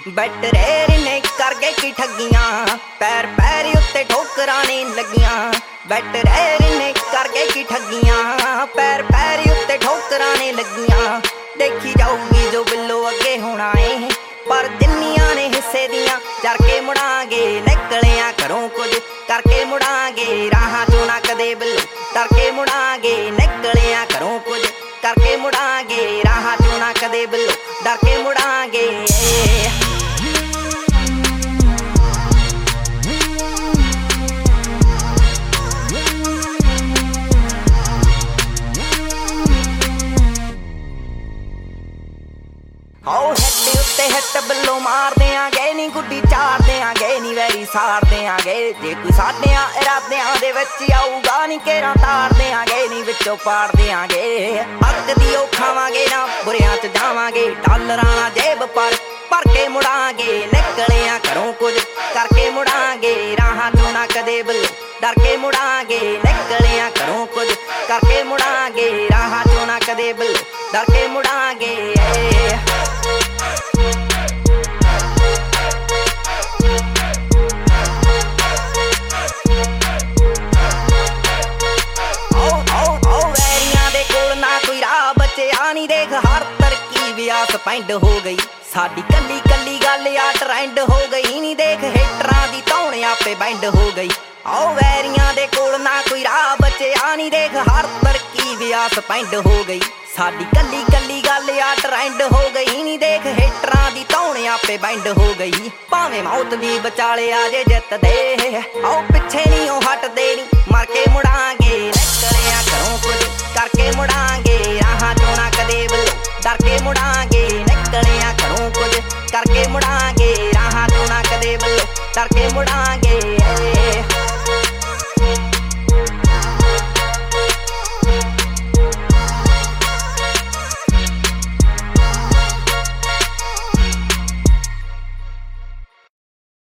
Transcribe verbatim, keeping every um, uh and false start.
ਬੈਟਰੇਰ ਨੇ ਕਰ ਗਏ ਕੀ ਠੱਗੀਆਂ, ਪੈਰ ਪੈਰ ਉੱਤੇ ਠੋਕਰਾਂ ਨੇ ਲੱਗੀਆਂ। ਬੈਟਰੇਰ ਨੇ ਕਰ ਗਏ ਕੀ ਠੱਗੀਆਂ, ਪੈਰ ਪੈਰ ਉੱਤੇ ਠੋਕਰਾਂ ਨੇ ਲੱਗੀਆਂ। ਦੇਖੀ ਜਾਊਗੀ ਜੋ ਬਿੱਲੋ ਅੱਗੇ ਹੋਣਾ ਏ, ਪਰ ਜਿੰਨੀਆਂ ਨੇ ਹਿੱਸੇ ਦੀਆਂ ਚਰ ਕੇ ਮੁੜਾਂਗੇ। ਨਿਕਲਿਆ ਘਰੋਂ ਕੁਝ ਕਰਕੇ ਮੁੜਾਂਗੇ, ਰਾਹਾਂ ਚੋਂ ਨਾ ਕਦੇ ਬਿੱਲੋ ਡਰ ਕੇ ਮੁੜਾਂਗੇ। ਨਿਕਲਿਆ ਘਰੋਂ ਕੁਝ ਕਰਕੇ ਮੁੜਾਂਗੇ, ਰਾਹਾਂ ਚੋਂ ਨਾ ਕਦੇ ਬਿੱਲੋ ਡਰ ਕੇ ਮੁੜਾਂਗੇ। ਆਓ ਹਿੱਟ ਉੱਤੇ ਹਿੱਟ ਬਿੱਲੋ ਮਾਰ ਦਿਆਂਗੇ, ਨੀ ਗੁੱਡੀ ਚਾੜ ਦਿਆਂਗੇ, ਨੀ ਵੈਰੀ ਸਾੜ ਦਿਆਂਗੇ। ਜੇ ਕੋਈ ਸਾਡਿਆਂ ਇਰਾਦਿਆਂ ਦੇ ਵਿੱਚ ਆਊਗਾ, ਨੀ ਘੇਰਾ ਤਾੜ ਦਿਆਂਗੇ, ਨੀ ਵਿੱਚੋਂ ਪਾੜ ਦਿਆਂਗੇ। ਹੱਕ ਦੀ ਉਹ ਖਾਵਾਂਗੇ ਨਾ, ਬੁਰਿਆਂ ਚ ਜਾਵਾਂਗੇ, ਡਾਲਰਾਂ ਨਾਲ ਜੇਬ ਪਰ ਭਰ ਕੇ ਮੁੜਾਂਗੇ। ਨਿਕਲਿਆ ਘਰੋਂ ਕੁਝ ਕਰਕੇ ਮੁੜਾਂਗੇ, ਰਾਹਾਂ ਚੋਂ ਨਾ ਕਦੇ ਬਿੱਲੋ ਡਰ ਕੇ ਮੁੜਾਂਗੇ। ਨਿਕਲਿਆ ਘਰੋਂ ਕੁਝ ਕਰਕੇ ਮੁੜਾਂਗੇ, ਰਾਹਾਂ ਚੋਂ ਨਾ ਕਦੇ ਬਿੱਲੋ ਡਰ ਕੇ ਮੁੜਾਂਗੇ। ਨੀ ਦੇਖ ਹਰ ਤਰਕੀਬ ਆਸ ਪੈਂਡ ਹੋ ਗਈ, ਸਾਡੀ ਕੱਲੀ ਕੱਲੀ ਗੱਲ ਆ ਟਰੈਂਡ ਹੋ ਗਈ। ਨੀ ਦੇਖ ਹੇਟਰਾਂ ਦੀ ਧੌਣ ਆਪੇ ਬੈਂਡ ਹੋ ਗਈ। ਆਓ ਵੈਰੀਆਂ ਦੇ ਕੋਲ ਨਾ ਕੋਈ ਰਾਹ ਬਚਿਆ, ਨੀ ਦੇਖ ਹਰ ਤਰਕੀਬ ਆਸ ਪੈਂਡ ਹੋ ਗਈ, ਸਾਡੀ ਕੱਲੀ ਕੱਲੀ ਗੱਲ ਆ ਟਰੈਂਡ ਹੋ ਗਈ। ਨੀ ਦੇਖ ਹੇਟਰਾਂ ਦੀ ਧੌਣ ਆਪੇ ਬੈਂਡ ਹੋ ਗਈ। ਭਾਵੇਂ ਮੌਤ ਵੀ ਵਿਚਾਲੇ ਆ ਜੇ ਜਿੱਤਦੇ, ਆਓ ਪਿੱਛੇ ਨੀ ਉਹ ਹਟਦੇ, ਨੀ ਮਰ ਕੇ ਮੁੜਾਂਗੇ। ਨਿਕਲਿਆ ਘਰੋਂ ਕੁਝ ਕਰਕੇ ਮੁੜਾਂਗੇ, ਰਾਹਾਂ ਚੋਂ ਨਾ ਕਦੇ ਬਿੱਲੋ ਡਰ ਕੇ ਮੁੜਾਂਗੇ। ਨਿਕਲਿਆ ਘਰੋਂ ਕੁਝ ਕਰਕੇ ਮੁੜਾਂਗੇ, ਰਾਹਾਂ ਚੋਂ ਨਾ ਕਦੇ ਬਿੱਲੋ ਡਰ ਕੇ ਮੁੜਾਂਗੇ।